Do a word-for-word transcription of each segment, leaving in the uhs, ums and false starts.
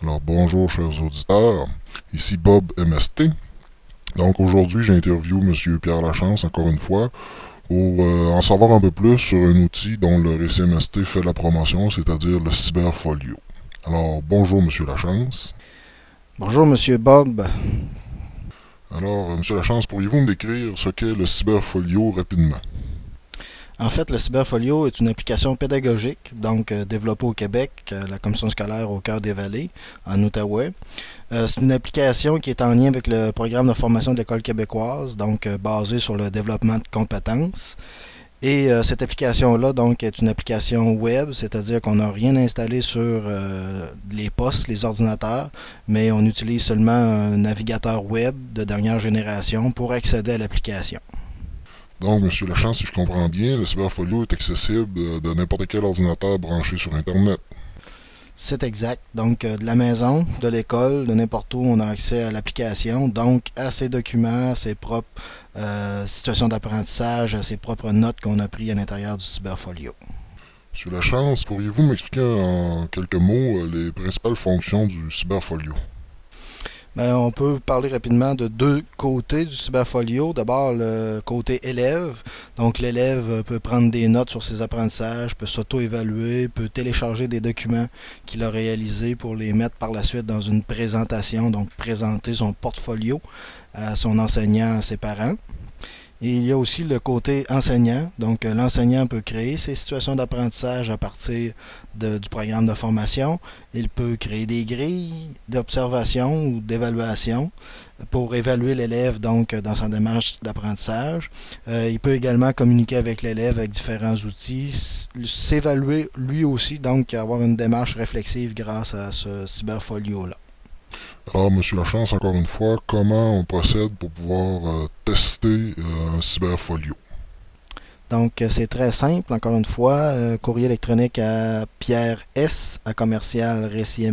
Alors bonjour chers auditeurs, ici Bob M S T. Donc aujourd'hui j'interviewe M. Pierre Lachance encore une fois pour euh, en savoir un peu plus sur un outil dont le récit M S T fait la promotion, c'est-à-dire le Cyberfolio. Alors bonjour M. Lachance. Bonjour Monsieur Bob. Alors euh, M. Lachance, pourriez-vous me décrire ce qu'est le Cyberfolio rapidement? En fait, le Cyberfolio est une application pédagogique, donc euh, développée au Québec, à la Commission scolaire au cœur des Vallées, en Outaouais. Euh, c'est une application qui est en lien avec le programme de formation de l'École québécoise, donc euh, basée sur le développement de compétences. Et euh, cette application-là, donc, est une application web, c'est-à-dire qu'on n'a rien installé sur euh, les postes, les ordinateurs, mais on utilise seulement un navigateur web de dernière génération pour accéder à l'application. Donc M. Lachance, si je comprends bien, le Cyberfolio est accessible euh, de n'importe quel ordinateur branché sur Internet. C'est exact. Donc, euh, de la maison, de l'école, de n'importe où, on a accès à l'application, donc à ses documents, à ses propres euh, situations d'apprentissage, à ses propres notes qu'on a prises à l'intérieur du Cyberfolio. M. Lachance, pourriez-vous m'expliquer en quelques mots euh, les principales fonctions du Cyberfolio? Ben, on peut parler rapidement de deux côtés du Cyberfolio. D'abord, le côté élève. Donc, l'élève peut prendre des notes sur ses apprentissages, peut s'auto-évaluer, peut télécharger des documents qu'il a réalisés pour les mettre par la suite dans une présentation, donc présenter son portfolio à son enseignant, à ses parents. Et il y a aussi le côté enseignant. Donc, euh, l'enseignant peut créer ses situations d'apprentissage à partir de- du programme de formation. Il peut créer des grilles d'observation ou d'évaluation pour évaluer l'élève donc dans sa démarche d'apprentissage. Euh, il peut également communiquer avec l'élève avec différents outils, s- s'évaluer lui aussi, donc avoir une démarche réflexive grâce à ce cyberfolio-là. Alors, M. Lachance, encore une fois, comment on procède pour pouvoir euh, tester euh, un cyberfolio? Donc, euh, c'est très simple, encore une fois. Euh, courrier électronique à pierre s à commercial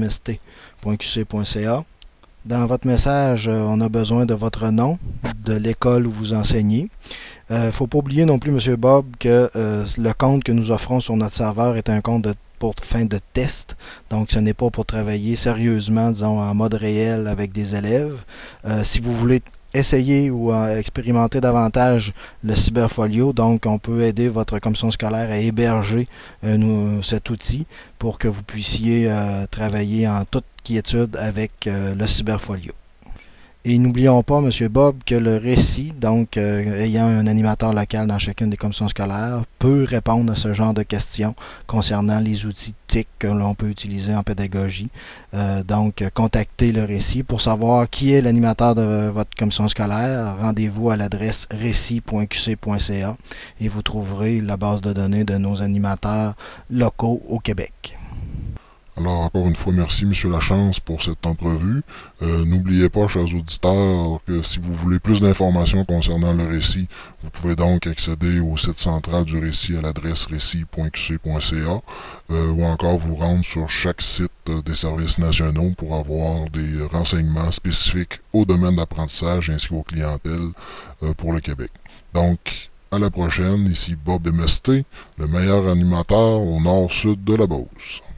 récimst.qc.ca. Dans votre message, euh, on a besoin de votre nom, de l'école où vous enseignez. Il ne faut pas oublier non plus, M. Bob, que euh, le compte que nous offrons sur notre serveur est un compte de, pour fin de test. Donc, ce n'est pas pour travailler sérieusement, disons, en mode réel avec des élèves. Euh, si vous voulez essayer ou euh, expérimenter davantage le cyberfolio, donc on peut aider votre commission scolaire à héberger euh, nous, cet outil pour que vous puissiez euh, travailler en toute quiétude avec euh, le cyberfolio. Et n'oublions pas, M. Bob, que le récit, donc euh, ayant un animateur local dans chacune des commissions scolaires, peut répondre à ce genre de questions concernant les outils T I C que l'on peut utiliser en pédagogie. Euh, donc, contactez le récit pour savoir qui est l'animateur de votre commission scolaire. Rendez-vous à l'adresse récit.qc.ca et vous trouverez la base de données de nos animateurs locaux au Québec. Alors, encore une fois, merci, M. Lachance, pour cette entrevue. Euh, N'oubliez pas, chers auditeurs, que si vous voulez plus d'informations concernant le récit, vous pouvez donc accéder au site central du récit à l'adresse récit.qc.ca euh, ou encore vous rendre sur chaque site euh, des services nationaux pour avoir des renseignements spécifiques au domaine d'apprentissage ainsi qu'aux clientèles euh, pour le Québec. Donc, à la prochaine, ici Bob M S T, le meilleur animateur au nord-sud de la Beauce.